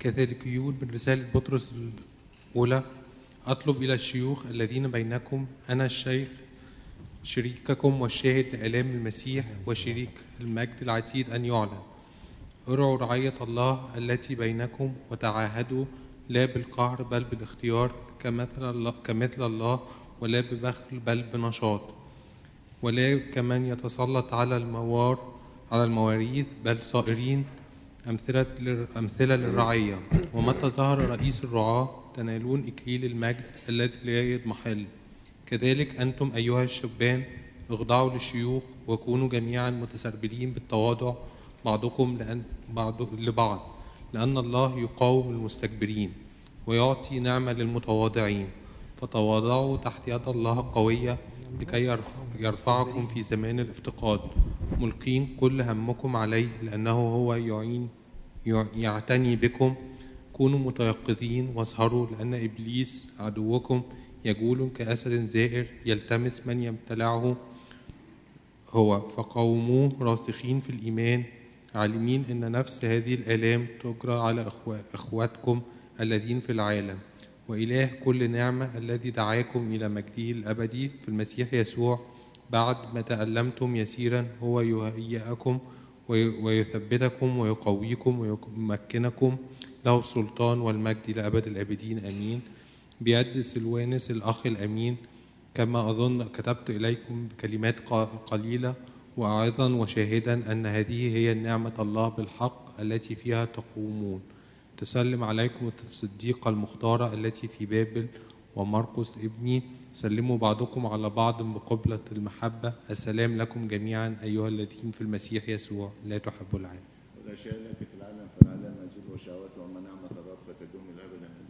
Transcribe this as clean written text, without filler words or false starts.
كذلك يقول من رسالة بطرس الأولى: أطلب إلى الشيوخ الذين بينكم، أنا الشيخ شريككم والشاهد لآلام المسيح وشريك المجد العتيد أن يعلن. ارعوا رعية الله التي بينكم وتعاهدوا لا بالقهر بل بالاختيار كمثل الله، ولا ببخل بل بنشاط، ولا كمن يتسلط على المواريث، بل صائرين أمثلة للرعية. ومتى ظهر رئيس الرعاة تنالون إكليل المجد الذي لا يضمحل. كذلك أنتم أيها الشبان اخضعوا للشيوخ، وكونوا جميعا متسربلين بالتواضع بعضكم لبعض، لأن الله يقاوم المستكبرين ويعطي نعمة للمتواضعين. فتواضعوا تحت يد الله القوية لكي يرفعكم في زمان الافتقاد، ملقين كل همكم عليه لأنه هو يعتني بكم. كونوا متيقظين واسهروا، لأن إبليس عدوكم يجول كأسد زائر يلتمس من يبتلعه هو، فقاوموه راسخين في الإيمان، عالمين أن نفس هذه الآلام تجرى على إخواتكم الذين في العالم. وإله كل نعمة الذي دعاكم إلى مجده الأبدي في المسيح يسوع بعد ما تألمتم يسيرا هو يهيئكم ويثبتكم ويقويكم ويمكنكم، له السلطان والمجد لأبد الآبدين آمين. بيد سلوانس الأخ الأمين، كما أظن كتبت إليكم بكلمات قليلة واعظا وشاهدا أن هذه هي نعمة الله بالحق التي فيها تقومون. تسلم عليكم الصديقة المختارة التي في بابل ومرقس ابني. سلموا بعضكم على بعض بقبلة المحبة. السلام لكم جميعا أيها الذين في المسيح يسوع لا تحبوا العالم. والأشياء التي في العالم فالعالم يزول وشهوته، وما نعمة الرب فتدوم الأبد.